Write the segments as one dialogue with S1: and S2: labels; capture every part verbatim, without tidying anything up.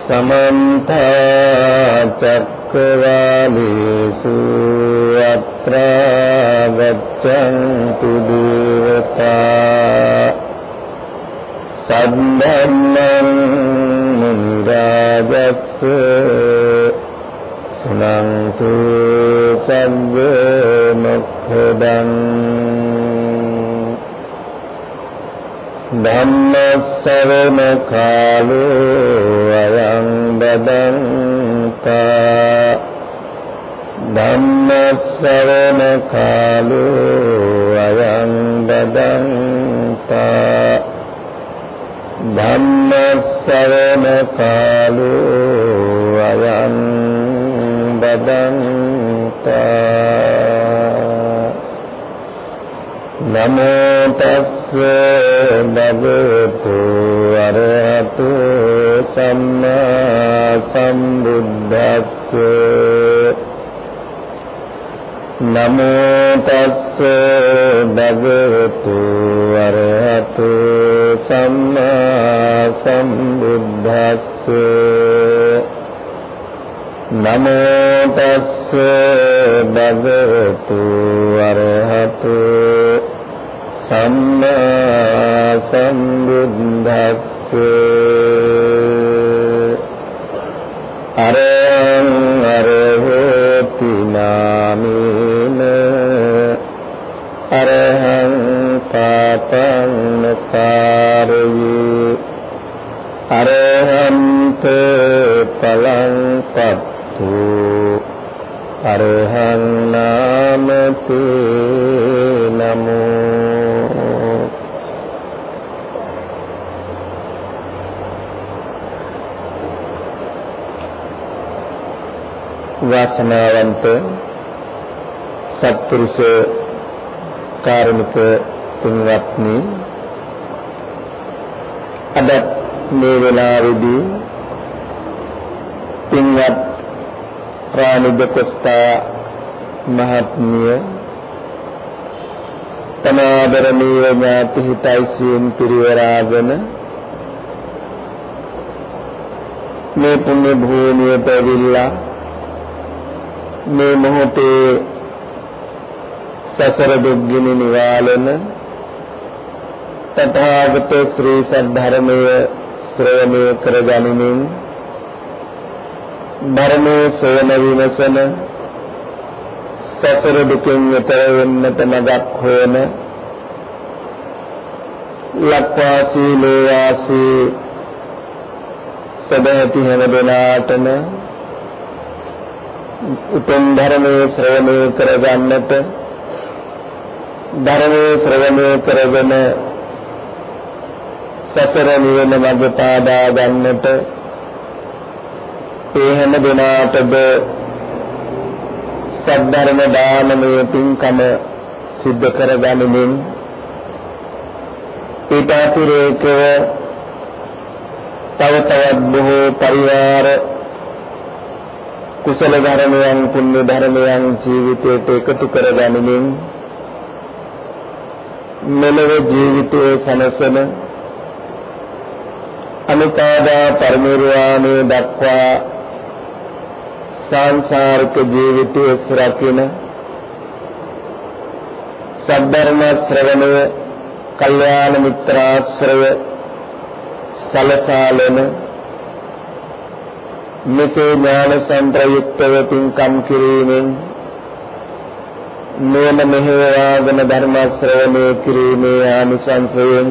S1: समन्त चक्रवालेषु अत्र गच्छन्तु देवता सद्धम्मं मुनिराजस्य शृण्वन्तु सद्यो मोक्षदम् धम्मश्रवण कालो अयं बदन्ता धम्मश्रवण कालो अयं बदन्ता धम्मश्रवण कालो अयं बदन्ता नमो तस्से भगवतो अरहतो सम्मा सम्बुद्धस्से नमो तस्से भगवतो अरहतो सम्मा सम्बुद्धस्से नमो तस्से भगवतो अरहतो सम्मा सम्बुद्धस्से अरहं अरहोति नामेन अरहं पापं न कारये अरहन्तो फलं पत्तु अरहं नाम ते नमो वासनावंत सत्पुरुष कार्मिक पुण्यवत्नी अदත් මේ වෙලාවේදී පින්වත් රාණිද කොස්තා මහත්මිය තමාදරණීය ඥාති හිතයිසියෙන් පිරිවරාගෙන මේ පුණ්‍ය භූමියට ඇවිල්ලා මේ මොහොතේ සසර දුක්ගිනි නිවාලන तथागत श्री सद्धर्मय श्रवणे करगनिमिन धर्मे सोन विमसन ससर दुखिन यतरवन्नत मगක් හොයන ලක්වාසී ලෝවාසී සදහති හැම දෙනාටම උතුම් ධර්මයේ ශ්‍රවණය කරගන්නට ධර්මයේ ශ්‍රවණය කරගෙන සසර නිවන මඟ පාදා ගන්නට ඒ හැම දිනාටද සද්ධර්ම දානමය පින්කම සිද්ධ කරගනිමින් ඊට අතිරේකව තව තවත් බොහෝ පරිවාර කුසල ධර්මයන් පුණ්‍ය ධර්මයන් ජීවිතයට එකතු කරගනිමින් මෙලොව ජීවිතයේ සනසන අනුපාදා පරිනිර්වාණය දක්වා සංසාරික ජීවිතයේ සරකින සද්ධර්ම ශ්‍රවණය කල්යාණ මිත්‍රාශ්‍රය සලසාලන මෙසේ ඥාන සංප්‍රයුක්තව පින්කම් කිරීමෙන් නුවණ මෙහෙයවාගෙන ධර්ම ශ්‍රවණය කිරීමේ ආනිසංසයෙන්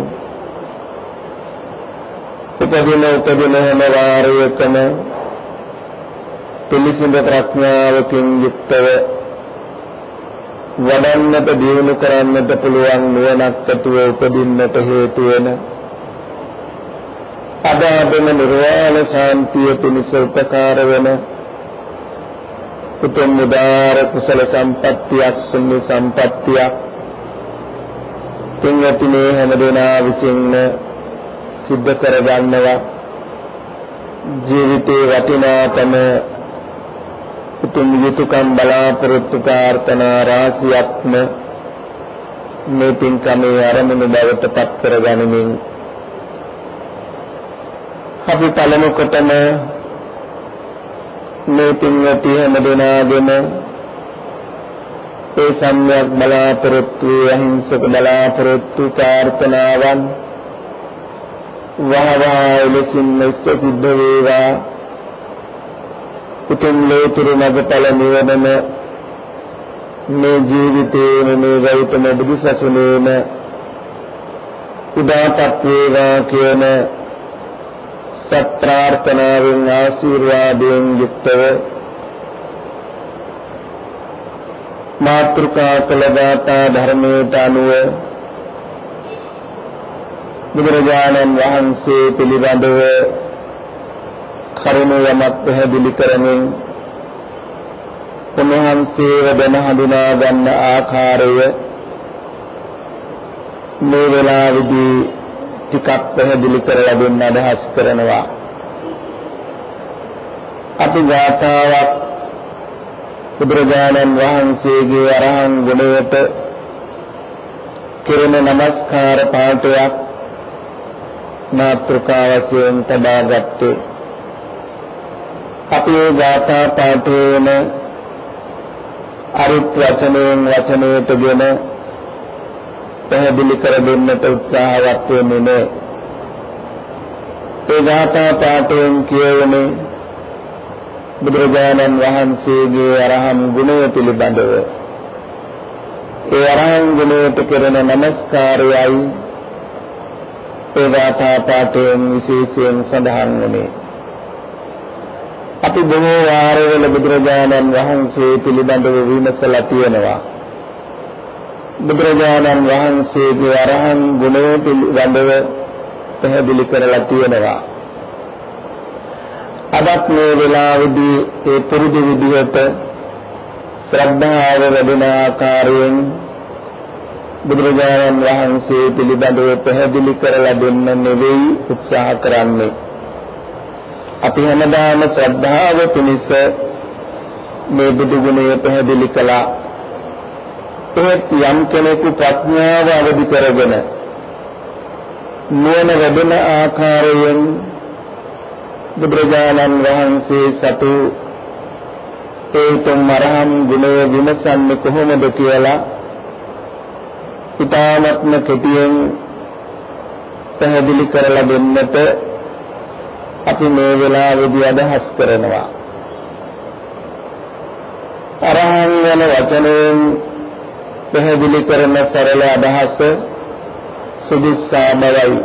S1: උපදින උපදින හැම වාරයකම පිළිසිඳ ප්‍රඥාවකින් යුක්තව වඩන්නට දියුණු කරන්නට පුළුවන් නුවණක් ඇතුව උපදින්නට හේතු වෙන අදාදම නිර්වාණ ශාන්තිය පිණිස උපකාර වෙන උතුම් උදාර කුසල සම්පත්තියක් පුණ්‍ය සම්පත්තියක් පින්වත්නි හැම දෙනා විසින්ම සිද්ධ කරගන්නවා ජීවිතේ වටිනාතම උතුම් යුතුයකම් බලාපොරොත්තු ප්‍රාර්ථනා රාශියක්ම මේ පින්කමේ ආරම්භන බවට පත් කරගනිමින් අපි පළමු කොටම මේ පින්වත්නි හැමදෙනාගේම ඒ සම්‍යක් බලාපොරොත්තු අහිංසක බලාපොරොත්තු ප්‍රාර්ථනාවන් වහවහා ලෙසින් සිද්ධ වේවා. උතුම් ලෝතුරු මඟඵල නිවනම මේ ජීවිතයේ මේ ගෞතම බුදුසසුනේම උදාපත් වේවා කියන සත් ප්‍රාර්ථනාවෙන් ආශිර්වාදයෙන් යුක්තව මාතෘකා කළ දාතා ධර්මයට අනුව බුදුරජාණන් වහන්සේ පිළිබඳව කරුණ යමක් පැහැදිලි කරමින් උන්වහන්සේව දැන හඳුනා ගන්න ආකාරය මේ වෙලාවේදී ටිකක් පැහැදිලි කරලා දෙන්න අදහස් කරනවා. අපි ගාථාවක් බුදුරජාණන් වහන්සේගේ අරහන් ගුණයට කෙරෙන නමස්කාර පාඨයක් මාතෘකා වශයෙන් තබා ගත්තේ. අපි මේ ගාථා පාඨයේම අරිත් වචනයෙන් වචනයටගෙන පැහැදිලි කර දෙන්නට උත්සාහවත් වෙන්නේ නැහැ. ඒ ගාථා පාඨයෙන් කියවනේ බුදුරජාණන් වහන්සේගේ අරහන් ගුණය පිළිබඳව. ඒ අරහන් ගුණයට කරන නමස්කාරයයි ඒ ගාථා පාඨයෙන් විශේෂයෙන් සඳහන් වුණේ. අපි බොහෝ වාරවල බුදුරජාණන් වහන්සේ පිළිබඳව විමසලා තියෙනවා. බුදුරජාණන් වහන්සේගේ අරහන් ගුණය පිළිබඳව පැහැදිලි කරලා තියෙනවා. අදත් මේ වෙලාවේදී ඒ පුරුදු විදිහට ශ්‍රද්ධාව වැඩෙන ආකාරයෙන් බුදුරජාණන් වහන්සේ පිළිබඳව පැහැදිලි කරලා දෙන්න නෙවෙයි උත්සාහ කරන්නේ. අපි හැමදාම ශ්‍රද්ධාව පිණිස මේ බුදු ගුණය පැහැදිලි කළා. ඒත් යම් කෙනෙකු ප්‍රඥාව අවදි කරගෙන නුවණ වැඩෙන ආකාරයෙන් බුදුරජාණන් වහන්සේ සතු ඒ තුන් අරහන් ගුණය විමසන්නේ කොහොමද කියලා ඊ타ත්ම කෙටියෙන් පැහැදිලි කරලා දෙන්නට අපි මේ වෙලාවේදී අදහස් කරනවා. අරහන් යන වචනයෙන් පැහැදිලි කරන සරල අදහස සුදුස්සා බවයි.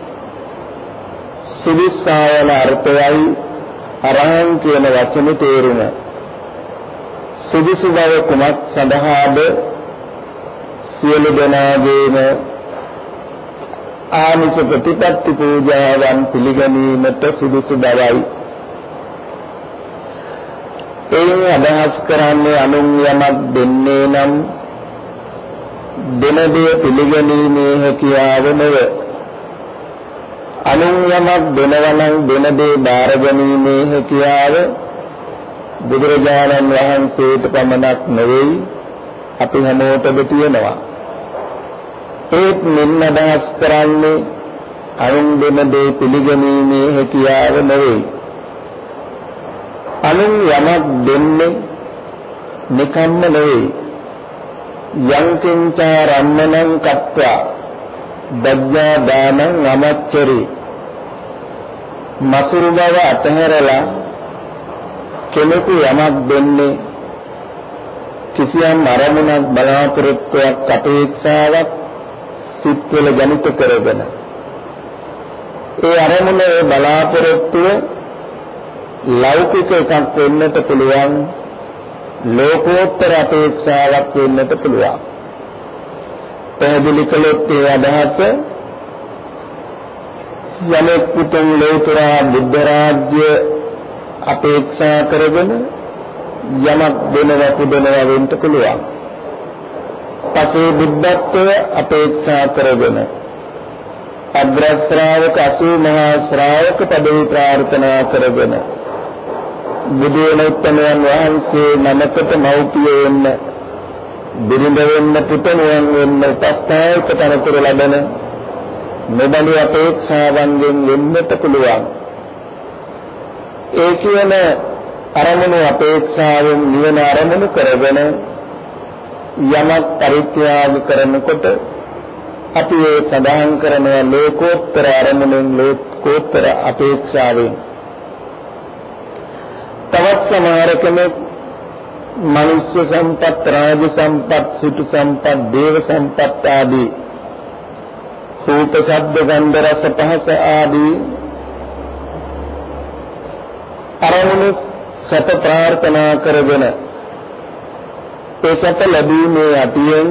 S1: සුදුස්සා යන අර්ථයයි අරහන් කියන වචනේ තේරුම. සුදුසු බව කුමක් සඳහාද? සියලු දෙනාගේම ආමිෂ ප්‍රතිපත්ති පූජාවන් පිළිගැනීමට සුදුසු බවයි. එයින් අදහස් කරන්නේ අනුන් යමක් දෙන්නේ නම් දෙන දේ පිළිගැනීමේ හැකියාව නොව අනුන් යමක් දෙනවා නම් දෙන දේ බාර ගැනීමේ හැකියාව බුදුරජාණන් වහන්සේට පමණක් නෙවෙයි අපි හැමෝටම තියෙනවා. ඒත් මෙන්න අදහස් කරන්නේ අනුන් දෙන දේ පිළිගැනීමේ හැකියාව නෙවෙයි. අනුන් යමක් දෙන්නේ නිකම්ම නෙවෙයි. යං කිංචාරම්මනං කତ୍වා දජ්ජා දානං අමච්චරි. මසුරු බව අතහැරලා කෙනෙකු යමක් දෙන්නේ කිසියම් අරමුණක් බලාපොරොත්තුවක් අපේක්ෂාවක් සිත්වල ජනිත කරගෙන ඒ අරමුණේ බලාපොරොත්තුව ලෞකික එකක් වෙන්නට පුළුවන්, ලෝකෝත්තර අපේක්ෂාවක් වෙන්නට පුළුවන්. පැහැදිලි කළොත් ඒ අදහස යමෙක් පුතුන් ලෝතර බුද්ධ රාජ්‍ය අපේක්ෂා කරගෙන යමක් දෙනවා පුදනවා වෙන්න පුළුවන්. පසේ බුද්ධත්වය අපේක්ෂා කරගෙන අග්‍ර ශ්‍රාවක අසූ මහා ශ්‍රාවක පදවි ප්‍රාර්ථනා කරගෙන බුදු වෙන උත්තමයන් වහන්සේ නමකට මෞපිය වෙන්න, බිරිඳ වෙන්න, පුතණුවන් වෙන්න උපස්ථායක තනතුරු ලබන මෙබඳු අපේක්ෂාවන්ගෙන් වෙන්නට පුළුවන්. ඒ කියන අරමුණු අපේක්ෂාවෙන් නිවන අරමුණු කරගෙන යමක් පරිත්‍යාග කරනකොට අපි ඒ සඳහන් කරන ලෝකෝත්තර අරමුණෙන් ලෝකෝත්තර අපේක්ෂාවෙන් තවත් සමහර කෙනෙක් මනුෂ්‍ය සම්පත්, රාජ සම්පත්, සිටු සම්පත්, දේව සම්පත් ආදී රූප, ශබ්ද, ගන්ධ, රස, පහස ආදී අරමුණු සත ප්‍රාර්ථනා කරගෙන ඒ සත ලැබීමේ අතියෙන්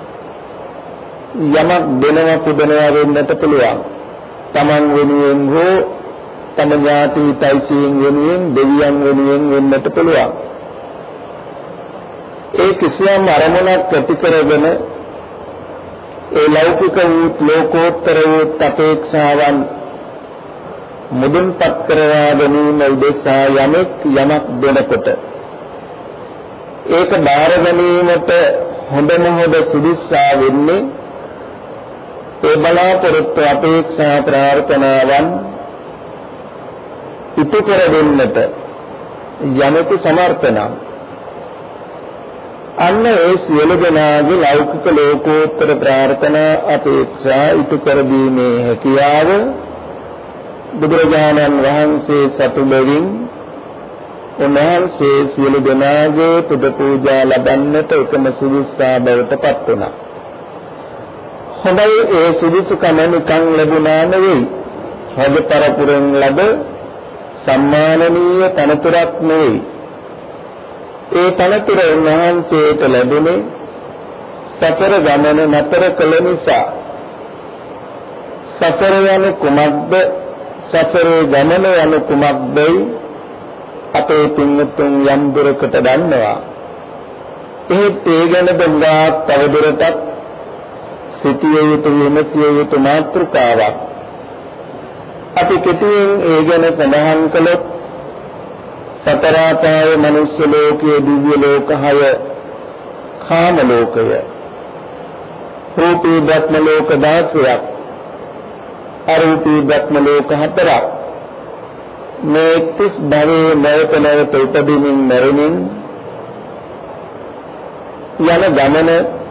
S1: යමක් දෙනවා පුදනවා වෙන්නට පුළුවන්. තමන් වෙනුවෙන් හෝ තම ඥාති හිතයිසියෙන් වෙනුවෙන් දෙවියන් වෙනුවෙන් වෙන්නට පුළුවන්. ඒ කිසියම් අරමුණක් ඇති කරගෙන ඒ ලෞකික වූ ලෝකෝත්තර වූ අපේක්ෂාවන් මුදුන්පත් කරවා ගැනීම උදෙසා යමෙක් යමක් දෙනකොට ඒක බාර ගැනීමට හොඳම හොඳ සුදුස්සා වෙන්නේ ඒ බලාපොරොත්තු අපේක්ෂා ප්‍රාර්ථනාවන් ඉටු කර දෙන්නට යමෙකු සමර්ථ නම් අන්න ඒ සියලු දෙනාගේ ලෞකික ලෝකෝත්තර ප්‍රාර්ථනා අපේක්ෂා ඉටු කර දීමේ හැකියාව බුදුරජාණන් වහන්සේ සතු බැවින් උන්වහන්සේ සියලු දෙනාගේ පුද පූජා ලබන්නට එකම සුදුස්සා බවට පත් වුණා. හොඳයි, ඒ සුදුසුකම නිකන් ලැබුණා නෙවෙයි. රජ පරපුරෙන් ලැබ සම්මානනීය තනතුරක් නෙවෙයි. ඒ තනතුර උන්වහන්සේට ලැබුණේ සසර ගමන නතර කළ නිසා. සසර යන කුමක්ද, සසරේ ගමන යන කුමක්දයි අපේ පින්වතුන් යම් දුරකට දන්නවා. එහෙත් ඒ ගැන බංගා තවදුරටත් සිටිය යුතු විමසිය යුතු මාතෘකාවක්. අපි කෙටියෙන් ඒ ගැන සඳහන් කළොත් සතර ආපාය මනුෂ්‍ය ලෝකයේ දිව්‍ය ලෝක හය, කාම ලෝකය, රූපී බ්‍රහ්ම ලෝක දහසක්, අරූපී බ්‍රහ්ම ලෝක හතරක්, මේ තිස් භවයේ නැවත නැවත උපදිමින් මැරෙමින් යන ගමන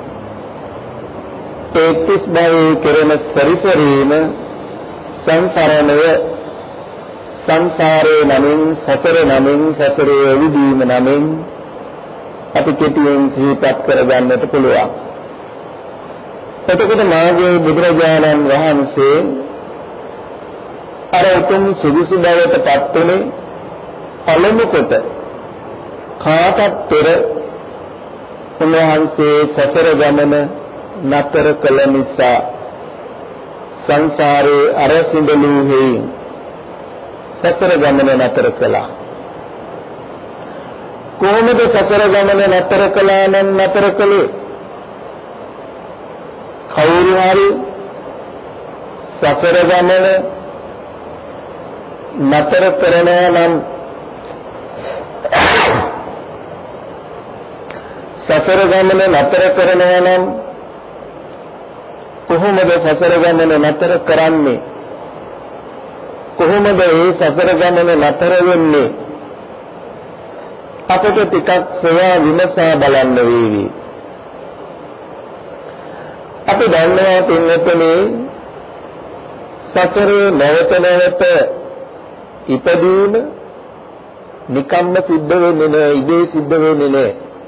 S1: ඒ තිස් භවයේ කෙරෙන සැරිසරීම සංසාරණය, සංසාරේ නමින්, සසර නමින්, සසරේ විදීම නමින් අපි කෙටියෙන් සිහිපත් කරගන්නට පුළුවන්. එතකොට මාගේ බුදුරජාණන් වහන්සේ අර උතුම් සුදුසු බවට පත්වනේ පළමු කොට කාටත් පෙර උන්වහන්සේ සසර ගමන නතර කළ නිසා සංසාරේ අරසිඳලු හේයින් සසර ගමන නතර කළා. කොහොමද සසර ගමන නතර කළා නම් නතර කළේ? කවුරු හරි සසර ගමන නතර කරනවා නම් සසර ගමන නතර කරනවා නම් කොහොමද සසර ගමන නතර කරන්නේ? කොහොමද ඒ සසර ගමන නතර වෙන්නේ? අපට ටිකක් සොයා විමසා බලන්න වේවි. අපි දන්නවා පින්වත්නි, සසරේ නැවත නැවත ඉපදීම නිකම්ම සිද්ධ වෙන්නේ නෑ, ඉබේ සිද්ධ වෙන්නේ නෑ.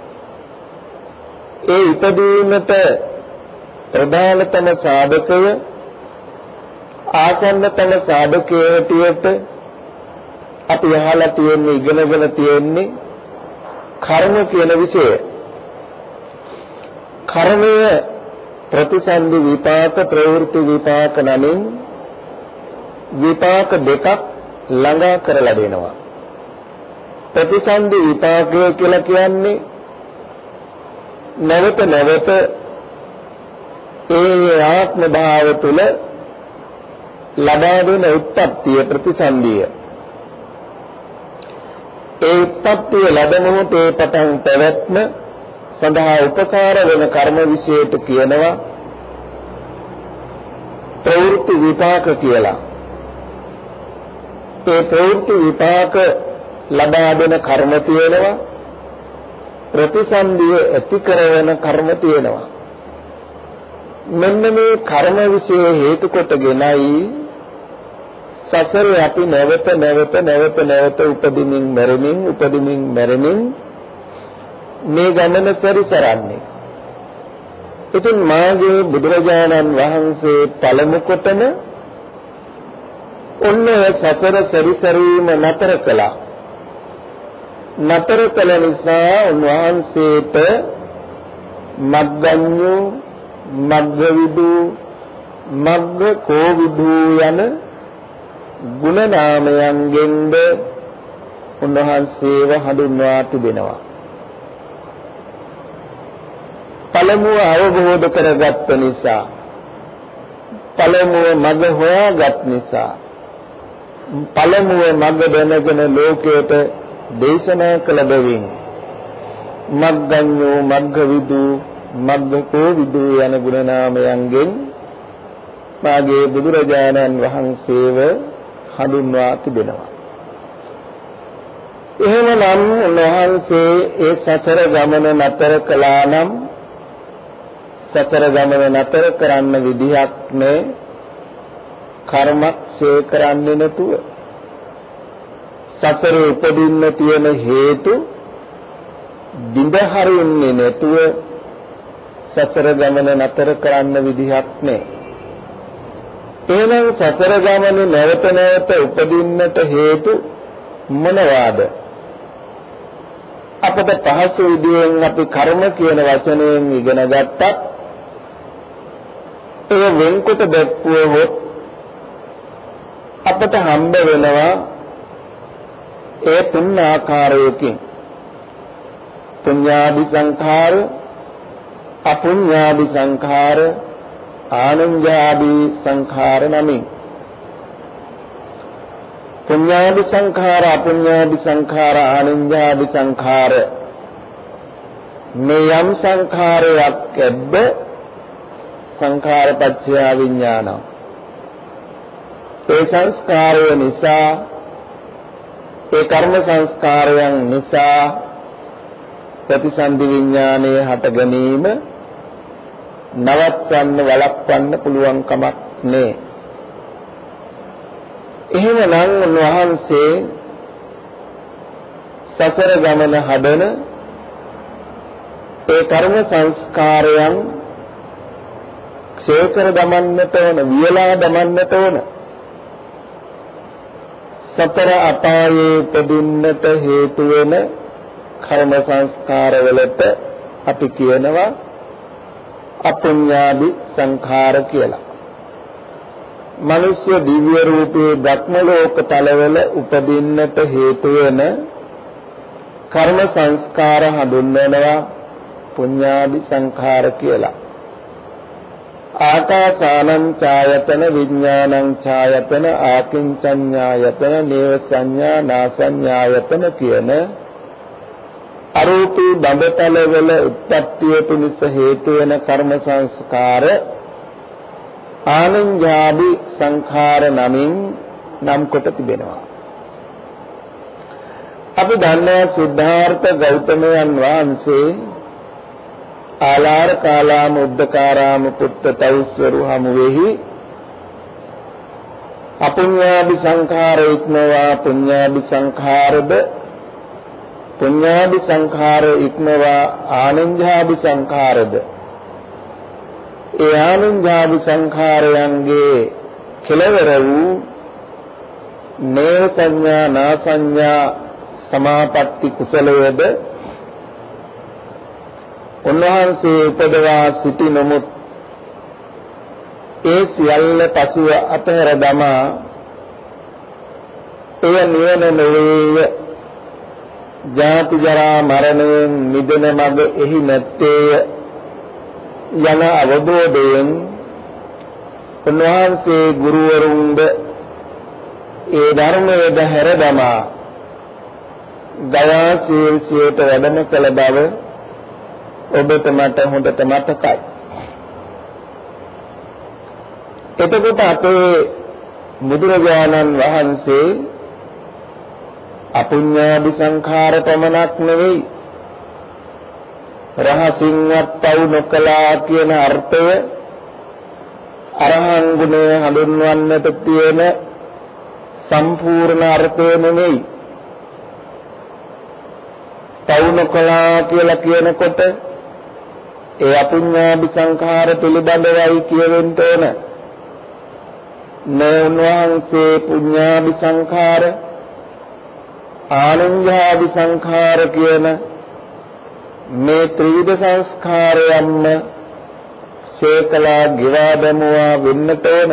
S1: ඒ ඉපදීමට ප්‍රධානතම සාධකය, ආසන්නතම සාධකයේ හැටියට අපි අහලා තියෙන්නේ, ඉගෙනගෙන තියෙන්නේ කර්ම කියන විෂය. කර්මය ප්‍රතිසන්දි විපාක, ප්‍රවෘත්ති විපාක නමින් විපාක දෙකක් ළඟා කරලා දෙනවා. ප්‍රතිසන්දි විපාකය කියලා කියන්නේ නැවත නැවත ඒ ආත්ම භාව තුළ ලබා දෙන උත්පත්තිය ප්‍රතිසන්දිය. ඒ උත්පත්තිය ලැබෙන මොහොතේ පටන් පැවැත්ම සඳහා උපකාර වෙන කර්ම විශේෂයට කියනවා ප්‍රවෘත්ති විපාක කියලා. ඒ ප්‍රවෘත්ති විපාක ලබා දෙන කර්ම තියෙනවා, ප්‍රතිසන්දිය ඇති කරන කර්ම තියෙනවා. මෙන්න මේ කර්ම વિશે හේතු කොටගෙනයි සසරේ අපි නැවත නැවත නැවත නැවත උපදිමින් මැරෙමින් උපදිමින් මැරෙමින් මේ ගමන සැරිසරන්නේ. ඉතින් මාගේ බුදුරජාණන් වහන්සේ පළමු කොටම ඔන්න සසර සැරිසරීම නතර කළා. නතර කළ නිසා උන්වහන්සේට මග්ගඤ්ඤු, මග්ගවිදු, මග්ගකෝවිදු යන ගුණ නාමයන්ගෙන්ද උන්වහන්සේව හඳුන්වා තිබෙනවා. පළමුව අවබෝධ කරගත් නිසා, පළමුව මඟ හොයාගත් නිසා, පළමුව මඟ දැනගෙන ලෝකයට දේශනා කළ බැවින් මග්ගඤ්ඤෝ, මග්ගවිදු, මග්ගකෝවිදු යන ගුණ නාමයන්ගෙන් මාගේ බුදුරජාණන් වහන්සේව හඳුන්වා තිබෙනවා. එහෙමනම් උන්වහන්සේ ඒ සසර ගමන නතර කළා නම් සතර ගමන නතර කරන්න විදිහක් නෑ. කර්මක් ඡේ කරන්නේ නැතුව සසරේ උපදින්න තියෙන හේතු දිඳ හරින්නේ නැතුව සසර ගමන නතර කරන්න විදිහක් නෑ. එහෙනම් සසර ගමනේ නැවත නැවත උපදින්නට හේතු මොනවාද? අපට පහසු විදියෙන් අපි කර්ම කියන වචනයෙන් ඉගෙන ගත්තත් ඒ වෙන්කොට දැක්වුවොත් අපට හම්බ වෙනවා ඒ තුන් ආකාරයකින්. පුඤ්ඤාභි සංඛාර, අපුඤ්ඤාභි සංඛාර, ආනන්‍යාභි සංඛාර නමින්. පුඤ්ඤාභි සංඛාර, අපුඤ්ඤාභි සංඛාර, ආනන්‍යාභි සංඛාර මේ යම් සංඛාරයක් ඇද්ද සංඛාරපච්චය විඥාන. ඒ සංස්කාරය නිසා, ඒ කර්ම සංස්කාරයන් නිසා ප්‍රතිසන්දි විඥානයේ හට ගැනීම නවත්වන්න වළක්වන්න පුළුවන් කමක් නෑ. එහෙමනම් උන්වහන්සේ සසර ගමන හදන ඒ කර්ම සංස්කාරයන් ක්ෂය කර දමන්නට ඕන, වියලා දමන්නට ඕන. සතර අපායේ උපදින්නට හේතු වෙන කර්ම සංස්කාරවලට අපි කියනවා අපුඤ්ඤාභි සංඛාර කියලා. මනුෂ්‍ය දිව්‍ය රූපේ භක්ම ලෝක තලවල උපදින්නට හේතු වෙන කර්ම සංස්කාර හඳුන්වනවා පුඤ්ඤාභි සංඛාර කියලා. ආකාසානං ඡායතන, විඥානං ඡායතන, ආකින්චඤ්ඤායතන, නේව සංඥා නාසඤ්ඤායතන කියන අරූපී බඹතලවල උත්පත්තිය පිණිස හේතු වෙන කර්ම සංස්කාර ආනන්‍යාභි සංඛාර නමින් නම් කොට තිබෙනවා. අපි දන්නා සිද්ධාර්ථ ගෞතමයන් වහන්සේ ආලාර කාලාම උද්දකාරාම පුත්ත තවුස්වරු හමුවේහි අපුඤ්ඤාභි සංඛාර ඉක්මවා පුඤ්ඤාභි සංඛාරද, පුඤ්ඤාභි සංඛාර ඉක්මවා ආනන්‍යාභි සංඛාරද, ඒ ආනන්‍යාභි සංඛාරයන්ගේ කෙලවර වූ නේව සංඥා නාසඤ්ඤා සමාපatti කුසලයේද උන්වහන්සේ උපදවා සිටි නමුත් ඒ සියල්ල පසුව අතහැර දමා එය නිවන නොවේය, ජාති ජරා මරණයෙන් මිදෙන මඟ එහි නැත්තේය යන අවබෝධයෙන් උන්වහන්සේ ගුරුවරුන්ද ඒ ධර්මයේ දහැර දමා ගයා ශීර්ෂයට වැඩම කළ බව ඔබට මට හොඳට මතකයි. එතකොට අපේ බුදුරජාණන් වහන්සේ අපුඤ්ඤාදි සංඛාර පමණක් නෙවෙයි රහසින්වත් පව් නොකලා කියන අර්ථය අරහං ගුණය හඳුන්වන්නට තියෙන සම්පූර්ණ අර්ථය නෙවෙයි. පව් නොකලා කියලා කියනකොට ඒ අපුඤ්ඤාදි සංඛාර පිළිබඳවයි කියවෙන්න ඕන. නෝන්වහන්සේ පුඤ්ඤාදි සංඛාර ආනන්‍යාදි සංඛාර කියන මේ ත්‍රිවිධ සංස්කාරයන්ම ශේකලා ගිවා දැමුවා වෙන්නට ඕන.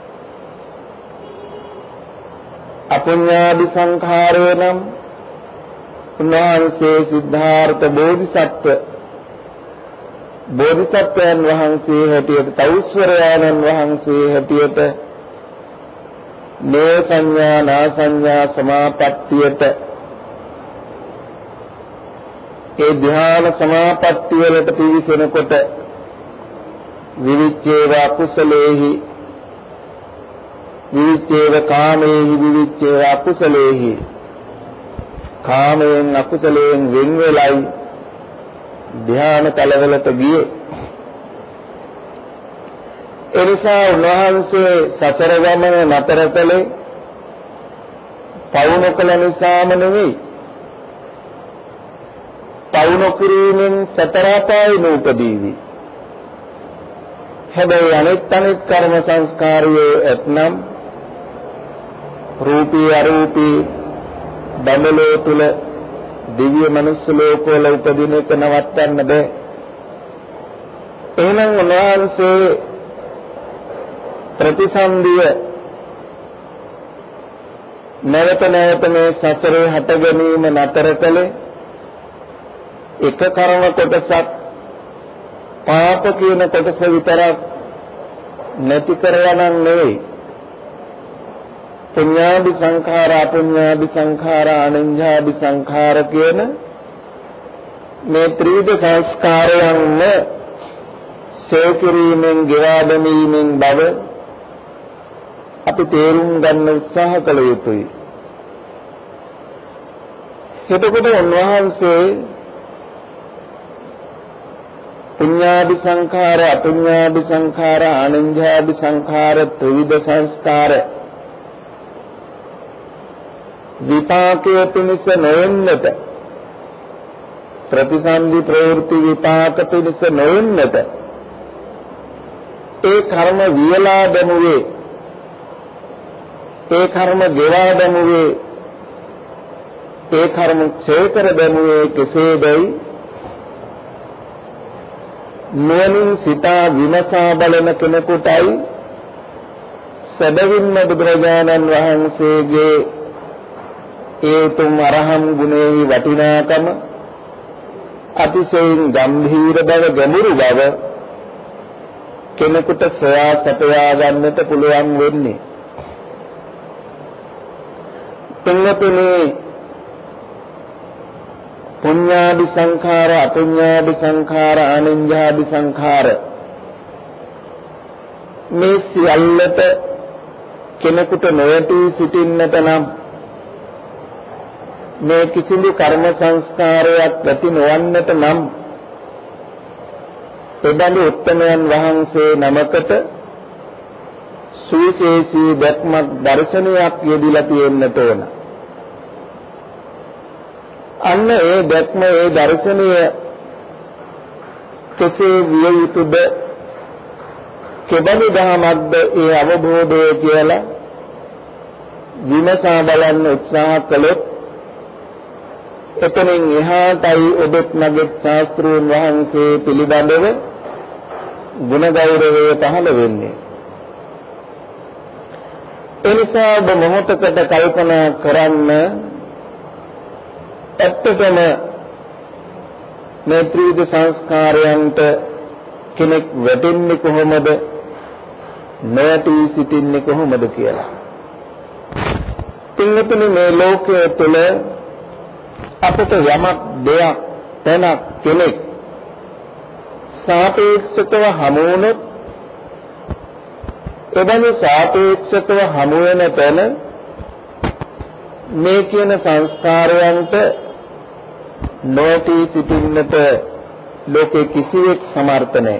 S1: අපුඤ්ඤාදි සංඛාරය නම් උන්වහන්සේ සිද්ධාර්ථ බෝධිසත්ව බෝධිසත්වයන් වහන්සේ හැටියට තවුස්වරයන්න් වහන්සේ හැටියට නේ සංඥා නා සංඥා සමාපත්තියට ඒ ධ්‍යාන සමාපත්තිය වලට පිවිසෙනකොට විවිච්ඡේව අකුසලේහි විවිච්ඡේව කාමේහි විවිච්ඡේව අකුසලේහි කාමයෙන් අකුසලයෙන් වෙන් වෙලයි ධ්‍යාන තලවලට ගියේ. එනිසා උන්වහන්සේ සසර ගමන නතර කළේ පවු නොකළ නිසාම නෙවෙයි. පවු නොකිරීමෙන් සතර අපායේ නූපදීවි. හැබැයි අනිත් අනිත් කර්ම සංස්කාරයේ එත්නම් රූපී අරූපී බඹලෝ තුල දිව්‍ය මනුස්ස ලෝකවල උපදින එක නවත්තන්න බෑ. එහෙනම් උන්වහන්සේ ප්‍රතිසන්දිය නැවත නැවත මේ සසරේ හට ගැනීම නතර කළේ එක කර්ම කොටසක් පාප කියන කොටස විතරක් නැති කරලා නම් නෙවෙයි. පුඤ්ඤාදි සංඛාර අපුඤ්ඤාදි සංඛාර අනඤ්ඤාදි සංඛාර කියන මේ ත්‍රිවිධ සංස්කාරයන්ම සේකිරීමෙන් ගෙවා දැමීමෙන් බව අපි තේරුම් ගන්න උත්සාහ කළ යුතුයි. එතකොට උන්වහන්සේ පුඤ්ඤාදි සංඛාර අපුඤ්ඤාදි සංඛාර අනඤ්ඤාදි සංඛාර ත්‍රිවිධ සංස්කාර විපාකයේ පිණිස නොවෙන්නට ප්‍රතිසන්දි ප්‍රවෘත්ති විපාක පිණිස නොවෙන්නට ඒ කර්ම වියලා දැමුවේ ඒ කර්ම ගෙවා දැමුවේ ඒ කර්ම ක්ෂය කර දැමුවේ කෙසේදයි නුවණින් සිතා විමසා බලන කෙනෙකුටයි සැබවින්ම බුදුරජාණන් වහන්සේගේ ඒ තුම් අරහම් ගුණෙහි වටිනාකම අතිශයින් ගම්භීර බව ගැඹුරු බව කෙනෙකුට සොයා සපයා ගන්නට පුළුවන් වෙන්නේ. තුන්වෙනි පුඤ්ඤාදි සංඛාර අපුඤ්ඤාදි සංඛාර අනඤ්ඤාදි සංඛාර මේ සියල්ලට කෙනෙකුට නොයටී සිටින්නට නම් මේ කිසිදු කර්ම සංස්කාරයක් ඇති නොවන්නට නම් එබඳු උත්තමයන් වහන්සේ නමකට සුවිශේෂී දැක්මක් දර්ශනයක් යෙදিলা තියෙන්නට ඕන. අන්න ඒ දැක්ම ඒ දර්ශනය කෙසේ විය යුතුද කෙබඳු දහමක්ද ඒ අවබෝධය කියලා විමසා බලන්න උත්සාහ කළොත් එතනින් එහාටයි ඔබත් මගේ ශාස්ත්‍රූන් වහන්සේ පිළිබඳව ගුණ ගෞරවය පහළ වෙන්නේ. එනිසා ඔබ මොහොතකට කල්පනා කරන්න ඇත්තටම මේ ත්‍රිවිධ සංස්කාරයන්ට කෙනෙක් වැටෙන්නේ කොහොමද නැටි සිටින්නේ කොහොමද කියලා. පින්වතුනි මේ ලෝකයේ තුල අපට යමක් දෙයක් තැනක් කෙනෙක් සාපේක්ෂකව හමු වුණොත් එබැවින් සාපේක්ෂකව හමු වෙන තැන මේ කියන සංස්කාරයන්ට නොටි සිටින්නට ලෝකේ කිසිවෙක් සමර්ථ නැහැ.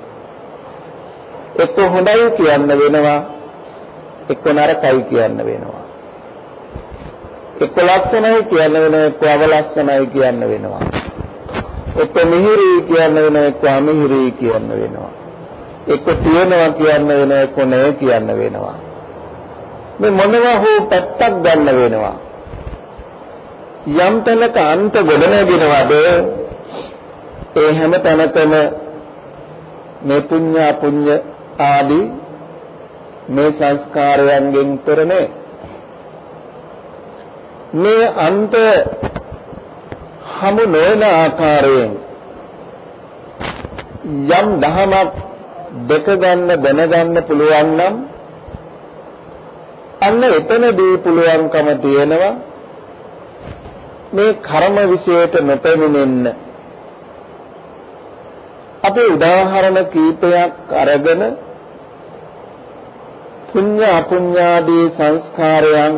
S1: එක්ක හොඳයි කියන්න වෙනවා, එක්ක නරකයි කියන්න වෙනවා. එක්ක ලස්සනයි කියන්න වෙනවා, එක්ක අවලස්සනයි කියන්න වෙනවා. එක්ක මිහිරි කියන්න වෙනවා, එක්ක අමිහිරි කියන්න වෙනවා. එක්ක තියනවා කියන්න වෙනවා, එක්ක නැහැ කියන්න වෙනවා. මේ මොනවා හෝ පැත්තක් ගන්න වෙනවා. යම් තැනක අන්ත ගොඩනැගෙනවද ඒ හැම තැනකම මේ පුඤ්ඤ අපුඤ්ඤ ආදී මේ සංස්කාරයන්ගෙන් තොරනේ. මේ අන්ත හමු නොවන ආකාරයෙන් යම් දහමක් දෙක ගන්න දැනගන්න පුළුවන් නම් අන්න එතනදී පුළුවන්කම තියෙනවා මේ කර්ම විශේෂයට නොපෙමිනෙන්න. අපි උදාහරණ කීපයක් අරගෙන පුඤ්ඤ අපුඤ්ඤාදී සංස්කාරයන්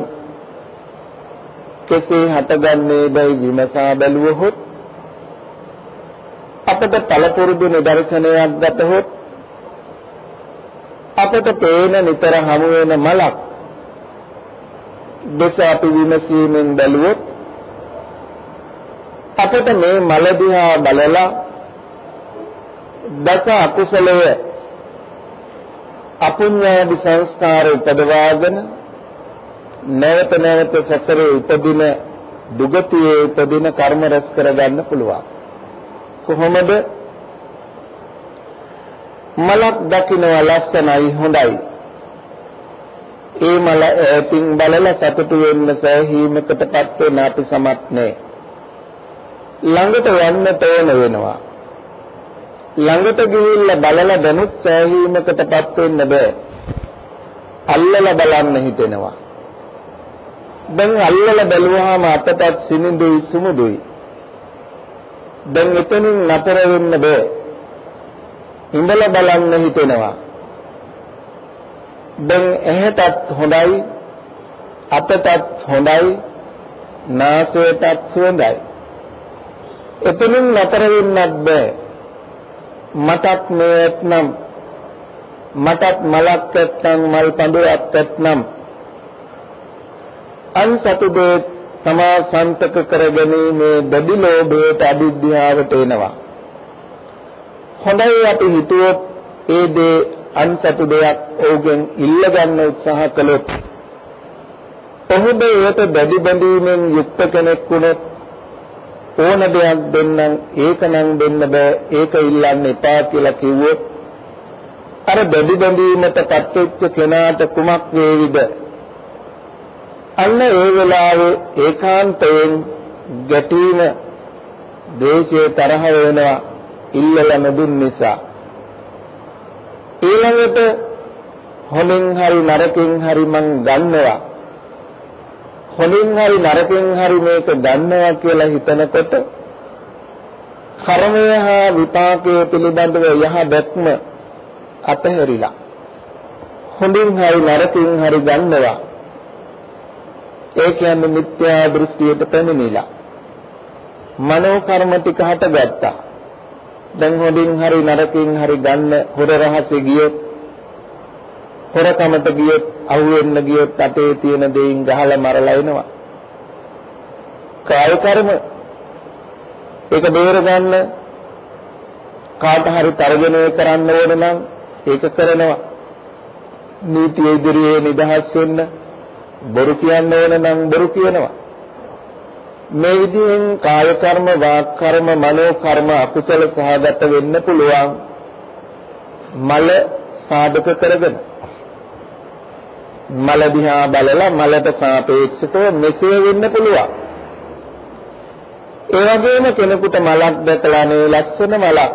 S1: කෙසේ හටගන්නේ බයි විමසා බැලුවොත් අපට පළපුරුදු නිදර්ශනයක් ගතහොත් අපට පේන නිතර හමු වෙන මලක් දෙස අපි විමසීමෙන් බැලුවොත් අපට මේ මල දිහා බලලා දස අකුසලය අපුඤ්ඤාදී සංස්කාර උපදවාගෙන නැවත නැවත සසරේ උපදින දුගතියේ උපදින කර්ම රැස් කරගන්න පුළුවන්. කොහොමද? මලක් දකින්න ලස්සනයි හොඳයි. ඒ මල ඈතින් බලලා සතුටු වෙන්න සෑහීමකටපත් වෙන්න අපි සමත් නැහැ. ළඟට යන්න තෝරන වෙනවා. ළඟට ගිහිල්ලා බලලා දැනුත් සෑහීමකටපත් වෙන්න බෑ. අල්ලලා බලන්න හිතෙනවා. දැන් අල්ලලා බැලුවාම අතටත් සිනිඳුයි සුමුදුයි. දැන් එතනින් නතර වෙන්න බෑ. ඉඳලා බලන්න හිතෙනවා. දැන් ඇහැටත් හොඳයි, අතටත් හොඳයි, නාසයටත් සුවඳයි. එතනින් නතර වෙන්නත් බෑ. මටත් මේත්නම් මටත් මලක් ඇත්නම් මල් පඳුරක් ඇත්නම් අන්සතුදේ තමා සන්තක කරගැනීමේ දැඩි ලෝභයට අවිද්‍යාවට එනවා. හොඳයි අපි හිතුවොත් ඒ දේ අන්සතු දෙයක් ඔහුගෙන් ඉල්ල ගන්න උත්සාහ කළොත් ඔහුද ඒකට දැඩි බැඳීමෙන් යුක්ත කෙනෙක් වුණොත් ඕන දෙයක් දෙන්නම් ඒක නම් දෙන්න බෑ ඒක ඉල්ලන්න එපා කියලා කිව්වොත් අර දැඩි බැඳීමට පත්වෙච්ච කෙනාට කුමක් වේවිද? අන්න ඒ වෙලාවේ ඒකාන්තයෙන් ගැටීම දේශයේ තරහ වෙනවා ඉල්ලලා නොදුන් නිසා. ඊළඟට හොලින් හරි නරකින් හරි මං ගන්නවා. හොලින් හරි නරකින් හරි මේක ගන්නවා කියලා හිතනකොට කර්මය හා විපාකයේ පිළිබඳව යහ දැක්ම අතහැරිලා හොලින් හරි නරකින් හරි ගන්නවා. ඒ කියන්නේ මිත්‍යා දෘෂ්ටියට පැමිණිලා මනෝ කර්ම ටික හටගත්තා. දැන් හොඳින් හරි නරකින් හරි ගන්න හොර රහසේ ගියොත් හොරකමට ගියොත් අහුවෙන්න ගියොත් අතේ තියෙන දෙයින් ගහලා මරලා එනවා. කාය කර්ම ඒක බේර ගන්න කාට හරි තරගණය කරන්න ඕන නම් ඒක කරනවා. නීතිය ඉදිරියේ නිදහස් වෙන්න බොරු කියන්න ඕන නම් බොරු කියනවා. මේ විදිහෙන් කාය කර්ම, වාක් කර්ම, මනෝ කර්ම අකුසල සහගත වෙන්න පුළුවන් මල සාධක කරගෙන. මල දිහා බලලා මලට සාපේක්ෂව මෙසේ වෙන්න පුළුවන්. ඒ වගේම කෙනෙකුට මලක් දැකලා නේ ලස්සන මලක්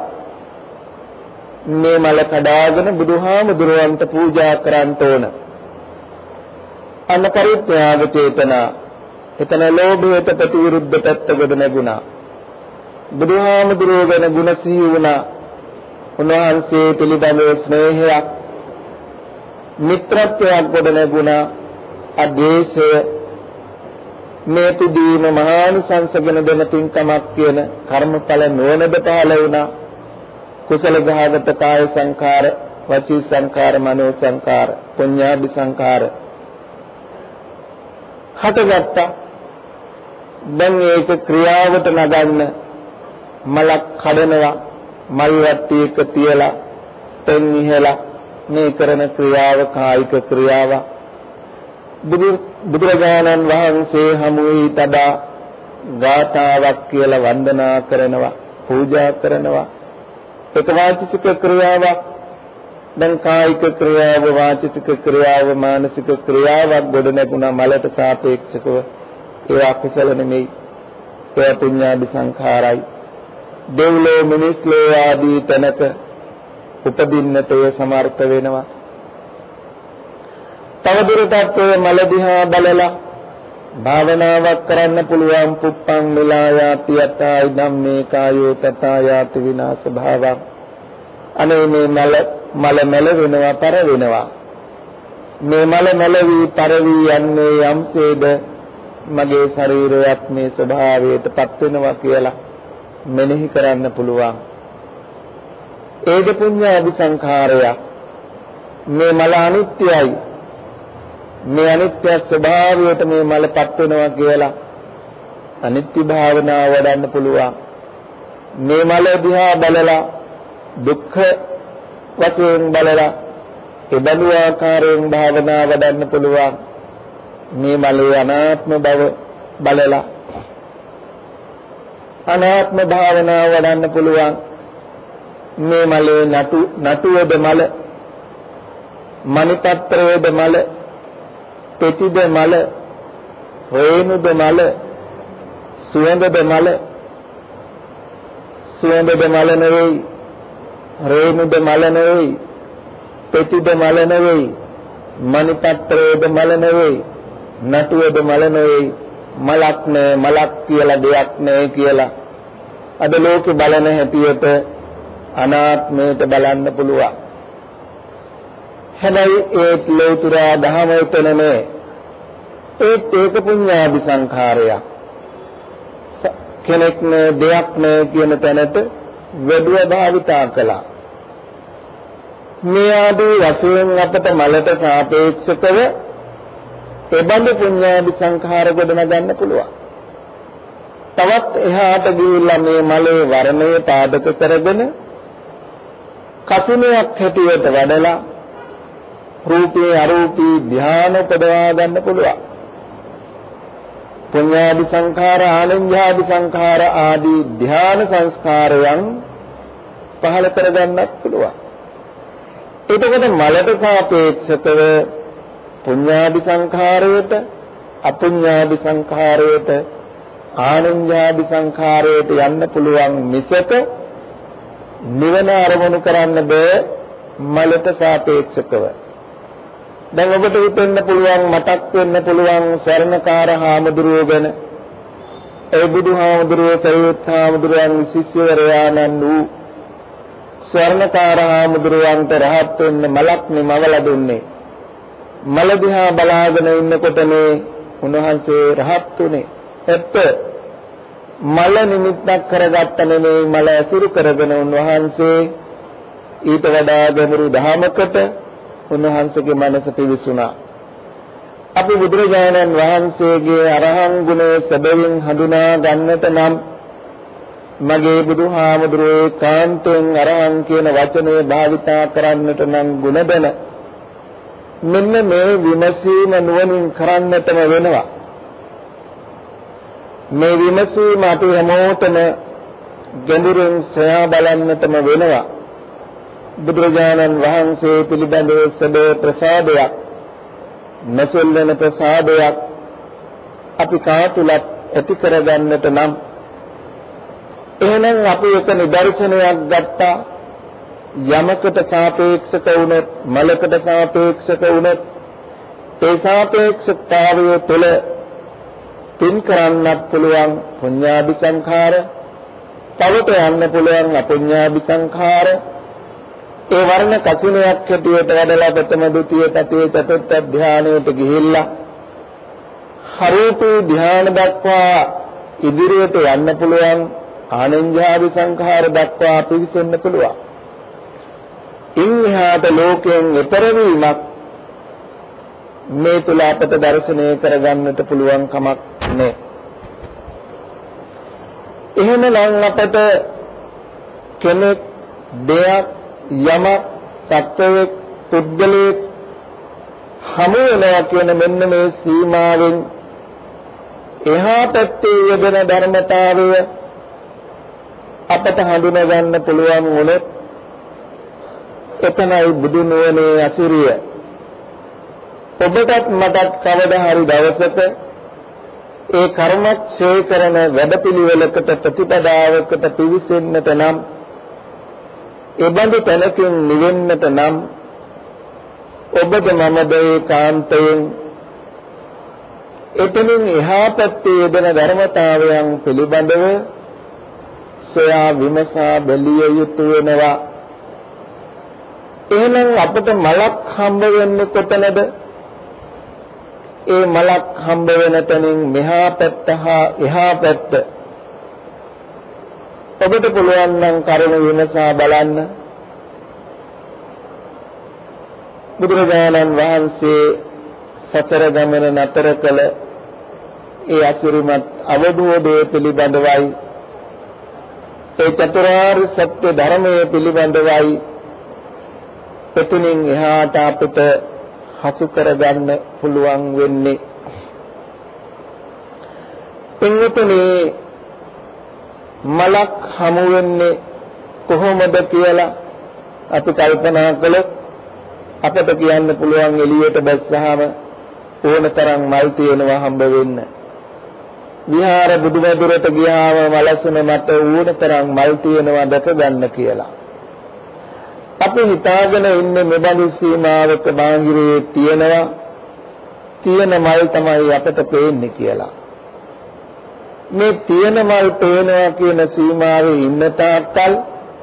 S1: මේ මල කඩාගෙන බුදුහාමුදුරුවන්ට පූජා කරන්න ඕන. අන්න පරිත්‍යාග චේතනා එතන ලෝභයට ප්‍රතිවිරුද්ධ පැත්තකට නැගුණා. බුදුහාමුදුරුවෝ ගැන ගුණ සිහි වුණා. උන්වහන්සේ පිළිබඳව ස්නේහයක් මිත්‍රත්වයක් ගොඩ නැගුණා. අදේශය මේ තුදීම මහානිසංසගෙන දෙන පින්කමක් කියන කර්මඵල නොවනද පහළ වුණා. කුසල ගහගත කාය සංඛාර, වචී සංඛාර, මනෝ සංඛාර, පුඤ්ඤාභි සංඛාර හටගත්තා. දැන් ඒක ක්‍රියාවට නගන්න මලක් කඩනවා, මල් වට්ටියක තියලා තෙන් ඉහලා මේ කරන ක්‍රියාව කායික ක්‍රියාව. බුදුරජාණන් වහන්සේ හමුවේ තදා ගාථාවක් කියලා වන්දනා කරනවා, පූජා කරනවා. ඒක වාචික ක්‍රියාවක්. දැන් කායික ක්‍රියාව, වාචික ක්‍රියාව, මානසික ක්‍රියාවක් ගොඩ නැගුණා මලට සාපේක්ෂව. ඒ අකුසල නෙමෙයි, ඒ පුඤ්ඤාභි සංඛාරයි. දෙව්ලෝ මිනිස්ලෝ ආදී තැනක උපදින්නට ඒ සමර්ථ වෙනවා. තවදුරටත් ඔය මල දිහා බලලා භාවනාවක් කරන්න පුළුවන්. පුප්පං මිලායාති යතයි ධම්මේ කායෝ තථායාති විනාශ භාවං. අනේ මේ මල මල මල වෙනවා, පර වෙනවා. මේ මල මල වී පර වී යන්නේ යම්සේද මගේ ශරීරයත් මේ ස්වභාවයටපත් වෙනවා කියලා මෙනෙහි කරන්න පුළුවන්. ඒද පුඤ්ඤාභි සංඛාරය. මේ මල අනිත්‍යයි, මේ අනිත්‍ය ස්වභාවයට මේ මලපත් වෙනවා කියලා අනිත්‍ය භාවනාව වඩන්න පුළුවන්. මේ මල දිහා බලලා දුක්ඛ වශයෙන් බලලා ඒ බඳු ආකාරයෙන් භාවනා වඩන්න පුළුවන්. මේ මලේ අනාත්ම බව බලලා අනාත්ම භාවනාව වඩන්න පුළුවන්. මේ මලේ නටු නටුවේද මල, මණිපත්‍රයේද මල, පෙතිද මල, රේණුද මල, සුවඳද මල. සුවඳද මල නෙවෙයි, රේණුද මල නෙවෙයි, පෙතිද මල නෙවෙයි, මණිපත්‍රයේද මල නෙවෙයි, නටුවේද මල නෙවෙයි. මලක් නෑ, මලක් කියලා දෙයක් නෑ කියලා අද ලෝකේ බලන හැටියට අනාත්මයට බලන්න පුළුවන්. හැබැයි ඒ ලෝතුරා දහම එතන නෑ. ඒත් ඒක පුඤ්ඤාභි සංඛාරයක්. කෙනෙක් නෑ, දෙයක් නෑ කියන තැනට වැඩුව භාවිතා කළා. මේ ආදී වශයෙන් අපට මලට සාපේක්ෂව එබඳු පුඤ්ඤාභි සංඛාර ගොඩනගන්න පුළුවන්. තවත් එහාට ගිහිල්ලා මේ මලේ වර්ණය පාදක කරගෙන කසිනයක් හැටියට වඩලා රූපේ අරූපී ධ්‍යාන උපදවා ගන්න පුළුවන්. පුඤ්ඤාභි සංඛාර, ආනන්‍යාභි සංඛාර ආදී ධ්‍යාන සංස්කාරයන් පහළ කරගන්නත් පුළුවන්. එතකොට මලට සාපේක්ෂව පුඤ්ඤාභි සංඛාරයට, අපුඤ්ඤාභි සංඛාරයට, ආනන්‍යාභි සංඛාරයට යන්න පුළුවන් මිසක නිවන අරමුණු කරන්න බෑ මලට සාපේක්ෂව. දැන් ඔබට හිතෙන්න පුළුවන්, මතක් වෙන්න පුළුවන් සරණකාර හාමුදුරුවෝ ගැන. ඒ බුදුහාමුදුරුවෝ සරියුත් හාමුදුරුවන් ශිෂ්‍යවරයාණන් වූ සරණකාර හාමුදුරුවන්ට රහත් වෙන්න මලක් නෙමවලා දුන්නේ. මල දිහා බලාගෙන ඉන්නකොට මේ උන්වහන්සේ රහත් උනේ. ඇත්ත මල නිමිත්තක් කරගත්ත නෙමෙයි, මල ඇසුරු කරගෙන උන්වහන්සේ ඊට වඩා ගැඹුරු ධහමකට උන්වහන්සේගේ මනස පිවිසුණා. අපි බුදුරජාණන් වහන්සේගේ අරහං ගුණය සැබවින් හඳුනා ගන්නට නම් මගේ බුදුහාමුදුරුවෝ කාන්තෙන් අරහං කියන වචනය භාවිතා කරන්නට නම් ගුණ දැන මෙන්න මේ විමසීම නුවණින් කරන්නටම වෙනවා. මේ විමසීම අපි හැමෝටම ගැඹුරින් සොයා බලන්නටම වෙනවා. බුදුරජාණන් වහන්සේ පිළිබඳව සැබෑ ප්‍රසාදයක්, නැසෙල්වන ප්‍රසාදයක් අපි කාතුලත් ඇති කරගන්නට නම් එහෙනම් අපි එක නිදර්ශනයක් ගත්තා. යමකට සාපේක්ෂක වුණත්, මලකට සාපේක්ෂක වුණත් ඒ සාපේක්ෂතාවය තුළ පින් කරන්නත් පුළුවන් පුඤ්ඤාභි සංඛාර, තවට යන්න පුළුවන් අපුඤ්ඤාභි සංඛාර. ඒ වර්ණ කසිනයක් හැටියට වැඩලා ප්‍රථම ද්විතීය තතිය චතුර්ථ ධානයට ගිහිල්ලා හරූපේ ධ්‍යාන දක්වා ඉදිරියට යන්න පුළුවන්. ආනෙන්ජාදි සංඛාර දක්වා පිවිසෙන්න පුළුවන්. ඉන්හාට ලෝකයෙන් ඈතර වීමක් මේ තුල අපට දර්ශනය කරගන්නට පුළුවන් කමක් නැහැ. එහෙමනම් අපට කෙනෙක් දෙයක් යමක් සත්වයක් පුද්ගලයෙක් හමු වෙනවා කියන මෙන්න මේ සීමාවෙන් එහා පැත්තේ යෙදෙන ධර්මතාවය අපට හඳුනා ගන්න පුළුවන් වුණොත් එතනයි බුදු නුවණේ අසිරිය. ඔබටත් මටත් කවදා හරි දවසක ඒ කර්මක්ෂය කරන වැඩපිළිවෙලකට ප්‍රතිපදාවකට පිවිසෙන්නට නම් ඒ බඳු තැනකින් නිවෙන්නට නම් ඔබද මමද ඒකාන්තයෙන් එතනින් එහා පැත්තේ යෙදෙන ධර්මතාවයන් පිළිබඳව සොයා විමසා බැලිය යුතු වෙනවා. එහෙනම් අපට මලක් හම්බ වෙන්නේ කොතනද? ඒ මලක් හම්බ වෙන තැනින් මෙහා පැත්ත හා එහා පැත්ත ඔබට පුළුවන් නම් කරුණ විමසා බලන්න. බුදුරජාණන් වහන්සේ සතර ගමන නතර කළ ඒ අසිරිමත් අවබෝධය පිළිබඳවයි ඒ චතුරාර්ය සත්‍ය ධර්මයේ පිළිබඳවයි එතනින් එහාට අපිට හසු කරගන්න පුළුවන් වෙන්නේ. එන්නතනේ මලක් හමු වෙන්නේ කොහොමද කියලා අපි කල්පනා කළොත් අපිට කියන්න පුළුවන් එළියට බැස්සහම ඕනතරම් මල් තියෙනවා හම්බ වෙන්න. විහාර බුදුමැදුරට ගියාම මලසුන මත ඕනතරම් මල් තියෙනවා දැක ගන්න කියලා. අපි හිතාගෙන ඉන්නේ මෙබඳු සීමාවක බාහිරේ තියෙනවා තියෙන මල් තමයි අපට පේන්නේ කියලා. මේ තියෙන මල් පේනවා කියන සීමාවේ ඉන්න තාක්කල්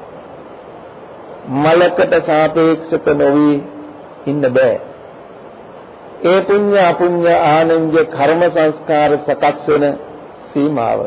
S1: මලකට සාපේක්ෂක නොවි ඉන්න බෑ. ඒ පුඤ්ඤ අපුඤ්ඤ ආනන්ද කර්ම සංස්කාර සකස් වෙන සීමාව.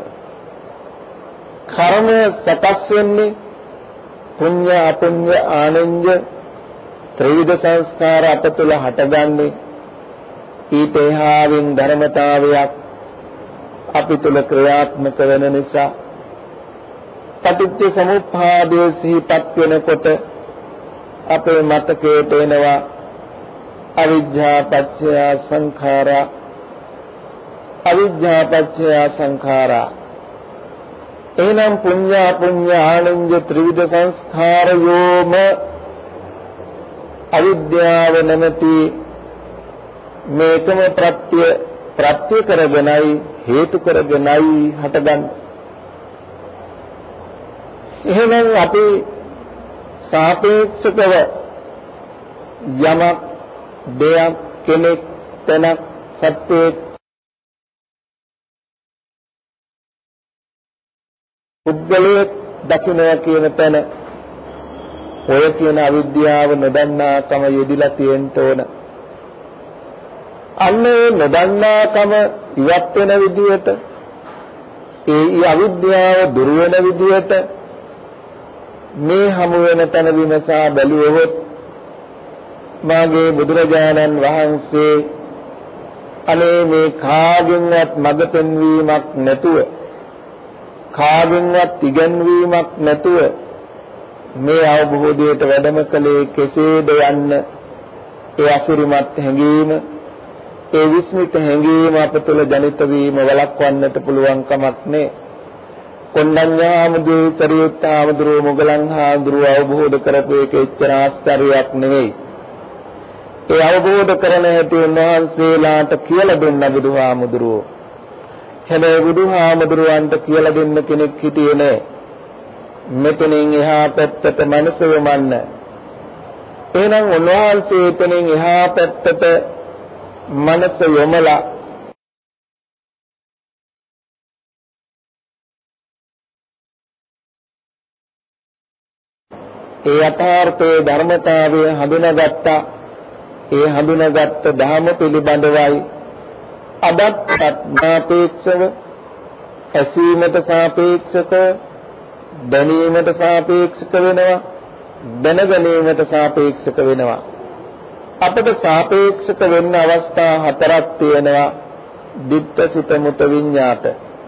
S1: කර්ම සකස් වෙන්නේ පුඤ්ඤ අපුඤ්ඤ ආනන්ද ත්‍රිවිධ සංස්කාර අප තුළ හටගන්නේ ඊට එහාවින් ධර්මතාවයක් අපි තුළ ක්‍රියාත්මක වෙන නිසා පටිච්ච සමුප්පාදයේ සිහිපත් වෙනකොට අපේ මතකයට එනවා අවිජ්ජා පත්‍ය සංඛාරා අවිජ්ජා පත්‍ය සංඛාරා. එනම් පුඤ්ඤ පුඤ්ඤ ආනන්ද ත්‍රිවිධ සංස්කාරයෝම අවිද්‍යාව නැමැති මේකම ප්‍රත්‍ය ප්‍රත්‍ය කරගෙනයි හේතු කරගෙනයි හටගන්නේ. එහෙනම් අපි සාපේක්ෂකව යමක් දෙයක් කෙනෙක් තැනක් සත්‍යයක් පුද්ගලයෙක් දකිනවා කියන තැන ඔය කියන අවිද්‍යාව නොදන්නාකම යෙදිලා තියෙන්න ඕන. අන්නේ නොදන්නාකම ඉවත් වෙන විදිහට ඒ අවිද්‍යාව දුර වෙන විදිහට මේ හමු වෙන තැන විමසා බැලුවොත් මාගේ බුදුරජාණන් වහන්සේ අනේ මේ කාගෙන්වත් මඟ පෙන්වීමක් නැතුව කාගෙන්වත් ඉගැන්වීමක් නැතුව මේ අවබෝධයට වැඩම කළේ කෙසේද යන්න ඒ අසිරිමත් හැඟීම ඒ විස්මිත හැඟීම අප තුළ ජනිත වීම වළක්වන්නට පුළුවන් කමක් නැහැ. කොණ්ඩඤ්ඤාමුදේ සරියුත්තාමුදුරෝ මොගලන් හාමුදුරුව අවබෝධ කරපු එක එච්චර ආශ්චර්යයක් නෙවෙයි. ඒ අවබෝධ කරන හැටි උන්වහන්සේලාට කියලා දුන්න බුදුහාමුදුරුවෝ. හැබැයි බුදුහාමුදුරුවන්ට කියලා දෙන්න කෙනෙක් හිටියේ නැහැ. මෙතනින් එහා පැත්තට මනස යොමන්න. එහෙනම් උන්වහන්සේ එතනින් එහා පැත්තට මනස යොමලා ඒ යථාර්ථයේ ධර්මතාවය හඳුනාගත්තා. ඒ හඳුනාගත් ධර්ම පිළිබඳවයි අදත් සාපේක්ෂව ඇසීමට සාපේක්ෂව දැනීමට සාපේක්ෂක වෙනවා දැනගැනීමට සාපේක්ෂක වෙනවා අපට සාපේක්ෂක වෙන්න අවස්ථා හතරක් තියෙනවා දිට්ඨ සිත මුත විඤ්ඤාත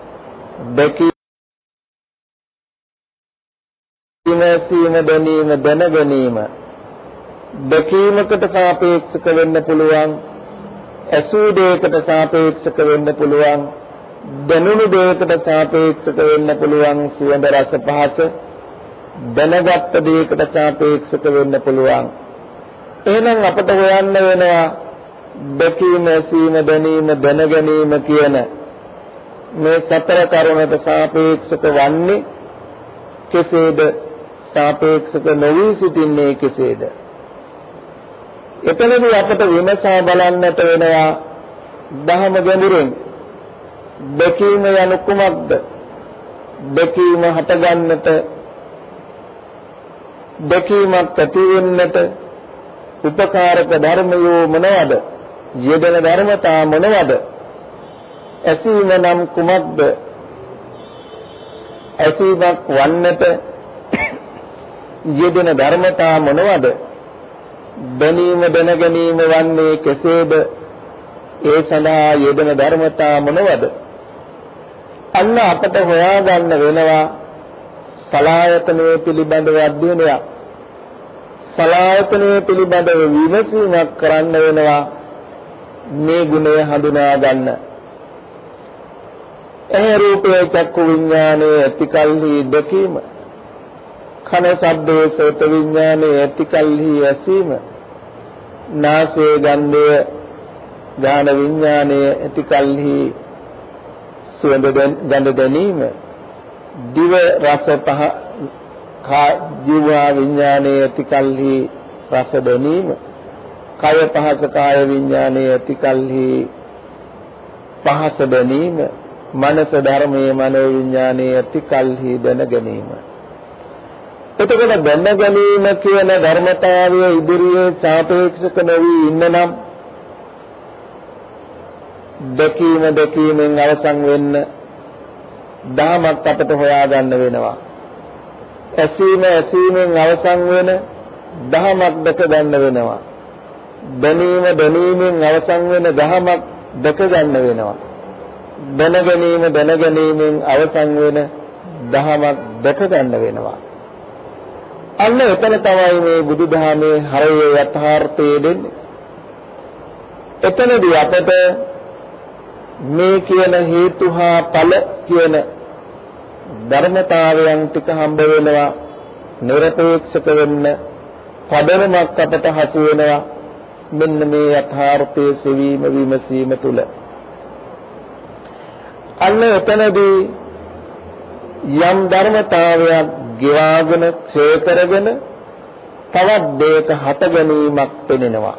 S1: දැකීම ඇසීම දැනීම දැනගැනීම දැකීමකට සාපේක්ෂක වෙන්න පුළුවන් ඇසූ දෙයකට සාපේක්ෂක වෙන්න පුළුවන් දැනුණු දෙයකට සාපේක්ෂක වෙන්න පුළුවන් සුවඳ රස පහස දැනගත් දෙයකට සාපේක්ෂක වෙන්න පුළුවන් එහෙනම් අපට හොයන්න වෙනවා දැකීම ඇසීම දැනීම දැනගැනීම කියන මේ සතර කරුණට සාපේක්ෂක වන්නේ කෙසේද සාපේක්ෂක නොවී සිටින්නේ කෙසේද එතනදී අපට විමසා බලන්නට වෙනවා දහම ගැඹුරින් දැකීම යනු කුමක්ද දැකීම හටගන්නට දැකීමක් ඇති වෙන්නට උපකාරක ධර්මයෝ මොනවද යෙදෙන ධර්මතා මොනවද ඇසීම නම් කුමක්ද ඇසීමක් වන්නට යෙදෙන ධර්මතා මොනවද දැනීම දැනගැනීම වන්නේ කෙසේද ඒ සඳහා යෙදෙන ධර්මතා මොනවද අන්න අපට හොයාගන්න වෙනවා සලආයතනයේ පිළිබඳව අධ්‍යයනයක් සලආයතනයේ පිළිබඳව විමසීමක් කරන්න වෙනවා මේ ගුණය හඳුනා ගන්න එහි රූපේ චක්කු විඥානයේ ඇතිකල්හි දැකීම කන ශබ්දයේ සෝත විඥානයේ ඇතිකල්හි ඇසීම නාසයේ ගන්ධය ඥාන විඥානයේ ඇතිකල්හි සුවඳ ගඳ දැනීම දිව රස පහ ජීවා විඥානයේ ඇතිකල්හි රස දැනීම කය පහස කාය විඥානයේ ඇතිකල්හි පහස දැනීම මනස ධර්මයේ මනෝ විඥානයේ ඇතිකල්හි දැන ගැනීම එතකොට දැන ගැනීම කියන ධර්මතාවය ඉදිරියේ සාපේක්ෂක නොවි ඉන්නනම් දැකීම දැකීමෙන් අවසන් වෙන්න දහමක් අපට හොයාගන්න වෙනවා ඇසීම ඇසීමෙන් අවසන් වෙන දහමක් දැක ගන්න වෙනවා දැනීම දැනීමෙන් අවසන් වෙන දහමක් දැක ගන්න වෙනවා දැනගැනීම දැනගැනීමෙන් අවසන් වෙන දහමක් දැක ගන්න වෙනවා අන්න එතන තමයි මේ බුදුදහමේ හරය යථාර්ථය දෙන්නේ එතනදී අපට මේ කියන හේතු හා ඵල කියන ධර්මතාවයන් ටික හම්බ වෙනවා නිරපේක්ෂක වෙන්න පදනමක් අපට හසු වෙනවා මෙන්න මේ යථාර්ථයේ සෙවීම විමසීම තුල අන්න එතනදී යම් ධර්මතාවයක් ගෙවාගෙන ක්ෂය කරගෙන තවත් දෙයක හට ගැනීමක් පෙනෙනවා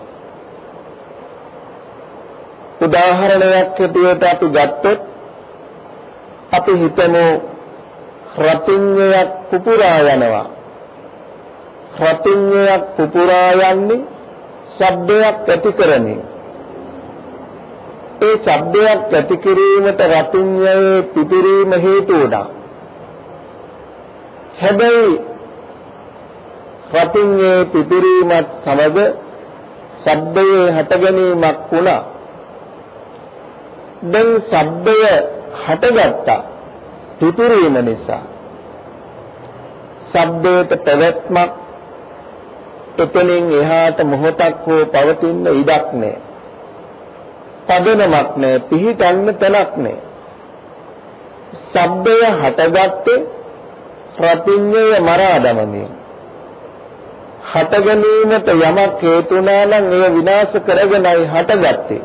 S1: උදාහරණයක් හැටියට අපි ගත්තොත් අපි හිතමු රතිඤ්ඤයක් පුපුරා යනවා රතිඤ්ඤයක් පුපුරා යන්නේ ශබ්දයක් ඇති කරමින් ඒ ශබ්දයක් ඇති කිරීමට රතිඤ්ඤයේ පිපිරීම හේතු වුණා හැබැයි රතිඤ්ඤයේ පිපිරීමත් සමග ශබ්දයේ හට ගැනීමක් වුණා දැන් ශබ්දය හටගත්තා පිපිරීම නිසා ශබ්දයට පැවැත්මක් එතනින් එහාට මොහොතක් හෝ පවතින ඉඩක් නැහැ පදනමක් නැහැ පිහිටන්න තැනක් නැහැ ශබ්දය හටගත්තේ රතිඤ්ඤය මරා දමමින් හට ගැනීමට යමක් හේතුණා නම් එය විනාශ කරගෙනයි හටගත්තේ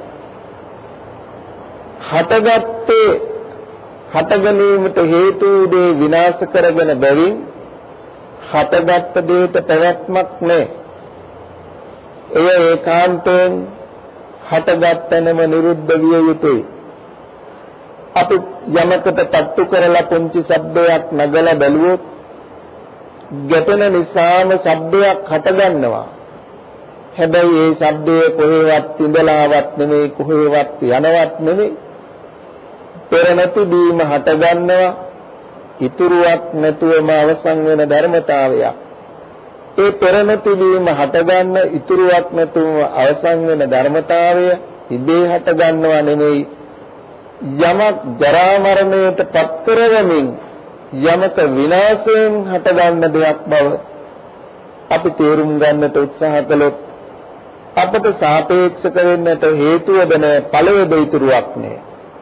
S1: හටගත්තේ හට ගැනීමට හේතු දේ විනාශ කරගෙන බැවින් හටගත් දෙයට පැවැත්මක් නැහැ එය ඒකාන්තයෙන් හටගත්තනම නිරුද්ධ විය යුතුයි අපි යමකට තට්ටු කරලා පුංචි ශබ්දයක් නගලා බැලුවොත් ගැටෙන නිසාම ශබ්දයක් හටගන්නවා හැබැයි ඒ ශබ්දයේ කොහෙවත් ඉඳලාවත් නෙමෙයි කොහෙවත් යනවත් නෙමෙයි. පෙර නැතිවීම හට ගන්නවා. ඉතුරුවක් නැතුවම අවසන් වෙන ධර්මතාවයක්. ඒ පෙර නැතිවීම හට ගන්න ඉතුරුවක් නැතුවම අවසන් වෙන ධර්මතාවය ඉබේ හට ගන්නවා නෙමෙයි. යමක් ජරා මරණයට පත් කරවමින් යමක විනාශයෙන් හට ගන්න දෙයක් බව අපි තේරුම් ගන්නට උත්සාහ කළොත් අපට සාපේක්ෂක වෙන්නට හේතුවද නැ ඵලයද ඉතුරුවක් නෑ.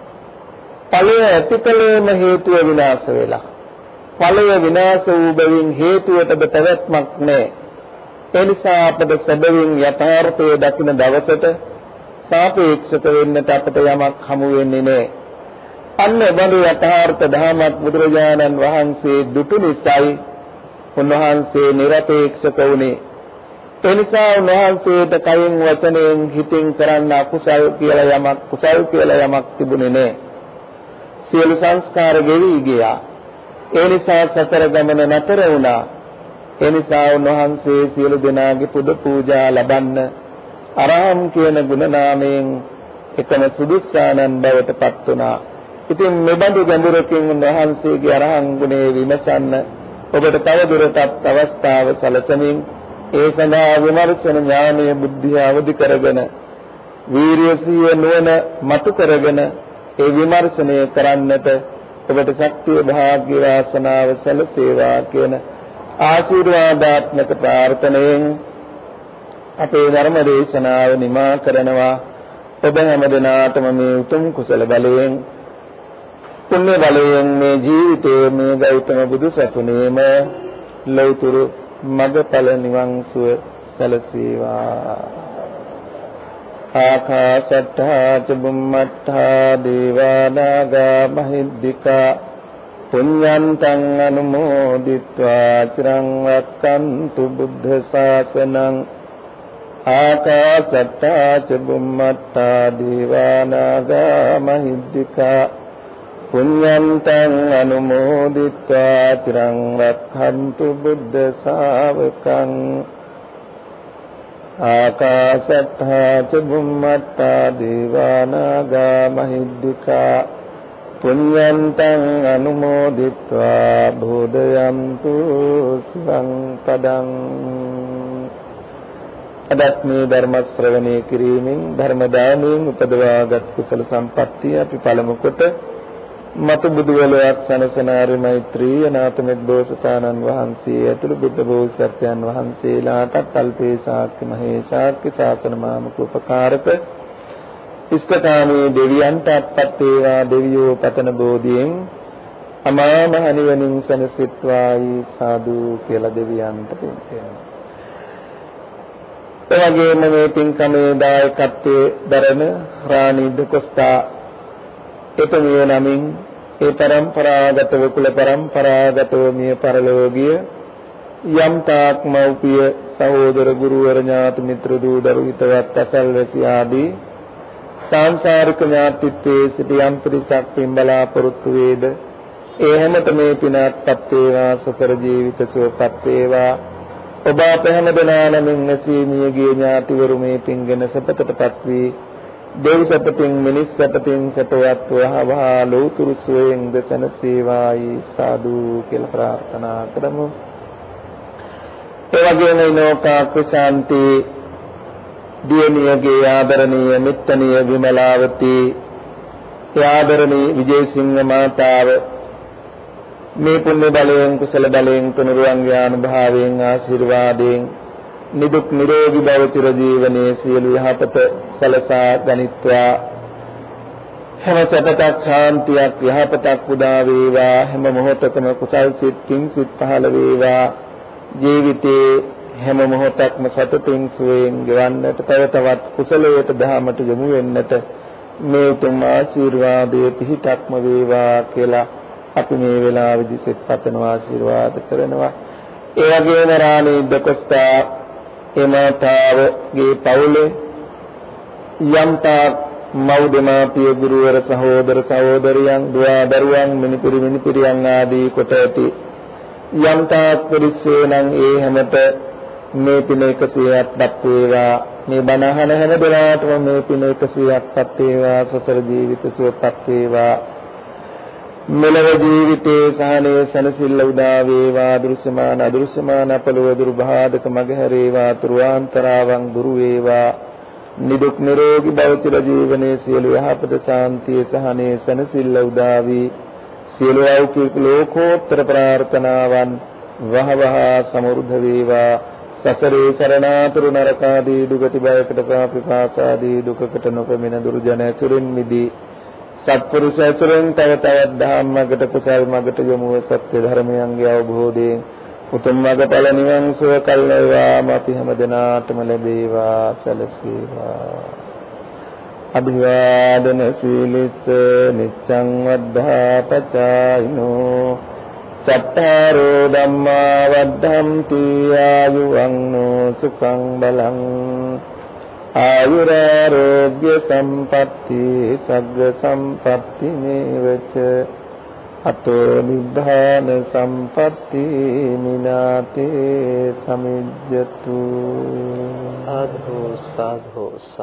S1: ඵලය ඇතිකලේම හේතුව විනාශ වෙලා. ඵලය විනාශ වූ බැවින් හේතුවටද පැවැත්මක් නෑ. ඒ නිසා අපට සැබවින් යථාර්ථය දකින දවසට සාපේක්ෂක වෙන්නට අපට යමක් හමු වෙන්නේ නෑ. අන්න බඳු යථාර්ථ ධර්මයක් බුදුරජාණන් වහන්සේ දුටු නිසායි උන්වහන්සේ නිරපේක්ෂක වුණේ. ඒ නිසා උන්වහන්සේට කයින් වචනයෙන් හිතින් කරන්න අකුසල් කියලා යමක් කුසල් කියලා යමක් තිබුණේ නෑ. සියලු සංස්කාර ගෙවි ගියා. ඒ නිසා සසර ගමන නතර වුණා. ඒ නිසා උන්වහන්සේ සියලු දෙනාගේ පුද පූජා ලබන්න අරහම් කියන ගුණ නාමයෙන් එකම සුදුස්සානන් බවට පත් වුණා. ඉතින් මෙබඳු ගැඹුරකින් උන්වහන්සේගේ අරහන් ගුණේ විමසන්න ඔබට තව දුරටත් අවස්ථාව සැලසෙමින් ඒ සඳහා විමර්ශන ඥානීය බුද්ධිය අවදි කරගෙන වීරිය සිය නුවණ මතු කරගෙන ඒ විමර්ශනය කරන්නට ඔබට ශක්තිය භාග්‍ය වාසනාව සැලසේවා කියන ආශිර්වාදාත්මක ප්‍රාර්ථනාවෙන් අපේ ධර්ම දේශනාව නිමා කරනවා. ඔබ හැම දිනාටම මේ උතුම් කුසල බලයෙන් පුණ්‍ය බලයෙන් මේ ජීවිතයේ මේ ගෞතම බුදු සසුනේම ලෞතුරු මගඵල නිවන් සුව සැලසේවා. ආකාශට්ඨා ච බුම්මට්ඨා දේවානාගා මහිද්దికා පුඤ්ඤන්තං අනුමෝදිත්වා චිරං රක්ඛන්තු බුද්ධ ශාසනං. ආකාශට්ඨා ච බුම්මට්ඨා දේවානාගා මහිද්దికා පුඤ්ඤන්තං අනුමෝදිත්වා චිරං රක්ඛන්තු බුද්ධ ශාවකං. ආකාශට්ඨා ච බුම්මට්ඨා දේවානාගා මහිද්దికා පුඤ්ඤන්තං අනුමෝදිත්වා බෝධයන්තු සුඛං පදං. අදත් මේ ධර්ම ශ්‍රවණය කිරීමෙන් ධර්ම දානයෙන් උපදවාගත් කුසල සම්පත්තිය අපි පළමු කොට මතු බුදුවලයක් සනසනාරි මෛත්‍රී අනාථමෙත් බෝසතාණන් වහන්සේ ඇතුළු බුද්ධ බෝසත්යන් වහන්සේලාටත් අල්පේ ශාක්‍ය මහේශාක්‍ය ශාසන මාමක උපකාරක ඉෂ්ඨකාමී දෙවියන්ට අත්පත් වේවා. දෙවියෝ පතන බෝධියෙන් අමා මහ නිවනින් සැනසෙත්වායි සාදු කියලා දෙවියන්ට පින්කෙනවා. එවැගේම මේ පින්කමේ දායකත්වයේ දරන රාණී දුකස්තා එතුමිය නමින් ඒ පරම්පරාගතව කුල පරම්පරාගතව මිය පරලෝකීය යම් තාක් මව්පිය සහෝදර ගුරුවර ඥාති මිත්‍ර දූ දරු හිතවත් අසල්වැසි ආදී සංසාරික ඥාතිත්වයේ සිට යම් පිරිසක් පින් බලාපොරොත්තු වේද ඒ හැමත මේ පිනත්පත් වේවා. සසර ජීවිත සුවපත් වේවා. ඔබ අප හැම දෙනා නමින් නැසී මියගිය ඥාතිවරු මේ පින්ගෙන සපතටපත් වී දෙව් සපතින් මිනිස් සපතින් සපවත් වහවහා ලෝතුරු සුවයෙන් දසනසේවායි සාදු කියලා ප්‍රාර්ථනා කරමු. ඒ වගේම නෝකාක ශාන්ති දියණියගේ ආදරණීය මිත්තණිය විමලාවතී ආදරණීය විජේසිංහ මාතාව මේ පුණ්‍ය බලයෙන් කුසල බලයෙන් තුනුරුවන්ගේ අනුභවයෙන් ආශිර්වාදයෙන් නිදුක් නිරෝගී භව චිර ජීවනයේ සියලු යහපත සලසා ගනිත්වා. හැම සැපතක් ශාන්තියක් යහපතක් උදා වේවා. හැම මොහොතකම කුසල් සිත් කිං සිත් පහළ වේවා. ජීවිතේ හැම මොහොතක්ම සතුටින් සුවයෙන් ගෙවන්නට තව තවත් කුසලයට දහමට යොමු වෙන්නට මේ තුන් ආශිර්වාදයේ පිහිටක්ම වේවා කියලා අපි මේ වෙලාවේදී සිත පතන ආශිර්වාද කරනවා. ඒ වගේම රාණී දකොස්තා එමාතාවගේ පවුලේ යම්තා මව් දෙමාපිය ගුරුවර සහෝදර සහෝදරියන් දුව දරුවන් මිනිපිරි මිනිපිරියන් ආදී කොට ඇති යම්තා පරිස්සේනම් ඒ හැමත මේ පින එකසියක්පත් වේවා. මේ බණ අහන හැම දෙනාටම මේ පින එකසියක්පත් වේවා. සසර ජීවිත සුවපත් වේවා. මෙලව ජීවිතේ සහනේ සනසිල්ල උදා වේවා. දෘශ්‍යමාන අදෘශ්‍යමාන අපලව දුර්භාදක මගහැරේවා. තුරුාන්තරාවන් දුරු වේවා. නිදුක් නිරෝගී භව චිර ජීවනයේ සියලු යහපත ශාන්තිය සහනේ සනසිල්ල උදා වී සියලු ලෞකික ලෝකෝත්තර ප්‍රාර්ථනාවන් වහවහ සමෘද්ධ වේවා. සසරේ සරණාතුරු නරකාදී දුගති බයකට සාපිපාසාදී දුකකට නොපෙමින දුර්ජන ඇසුරින් මිදී සත්පුරුෂ ඇසුරෙන් තව තවත් ධම්මකට කුසල් මගට යොමුව සත්‍ය ධර්මයන්ගේ අවබෝධයෙන් උතුම් මඟඵල නිවන් සුව කල් වේවාම අපි හැම දිනාටම ලැබේවා සැලසේවා. අභිවාදන සීලිස නිච්ඡං වද්ධා පචායිනෝ චත්තාරෝ ධම්මා වද්ධන්ති ආයුවන්නෝ සුඛං බලං ආයුරාෝග්‍ය සම්පatti සග්ග සම්පatti මේවච අතෝ නිබ්බාන සම්පatti මිනාතේ සමිජ්ජතු. සාධු සාධු.